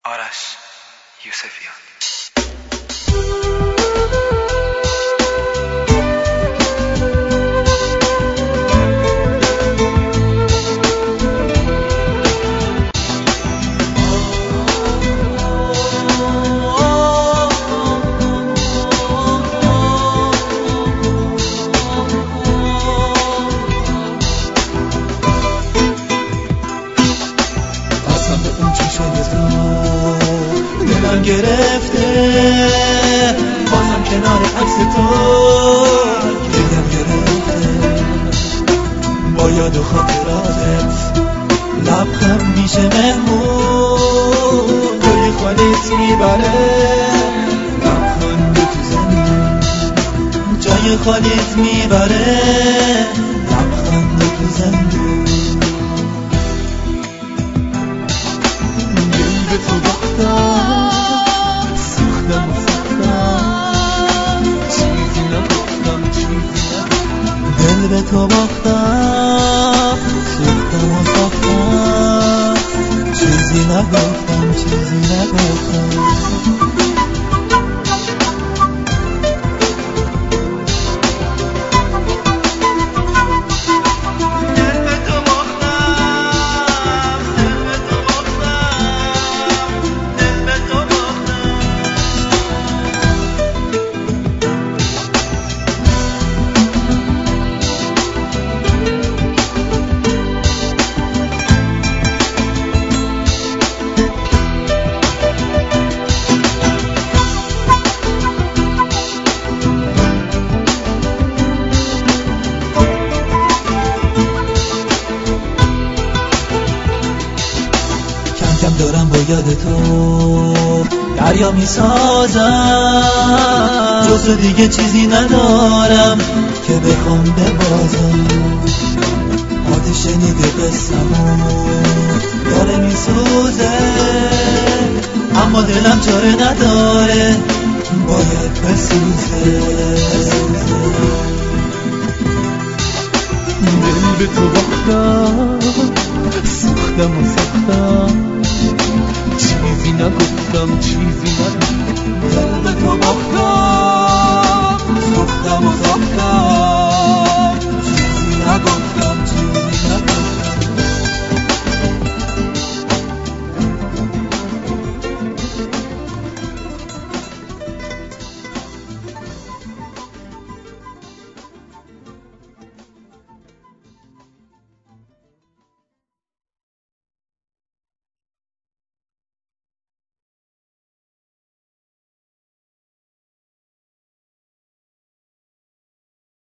آرش یوسفیان. گرفته بازم کنار عکس تو دلم گرفته با یاد و خاطراتت لبخند میشه مهمون جای خودت میبره لبخند تو زندون جای خودت میبره لبخند تو زندون دل به تو باختم دل به تو باختم سوختم و ساختم چیزی نگفتم کم دارم با یاد تو دریا می سازم جز تو دیگه چیزی ندارم که بخوام ببازم آتش شنیده قصه‌مو داره می سوزه اما دلم چاره نداره باید بسوزه دل به تو باختم سوختم و ساختم چیزی نگفتم دل به تو باختم سوختم و ساختم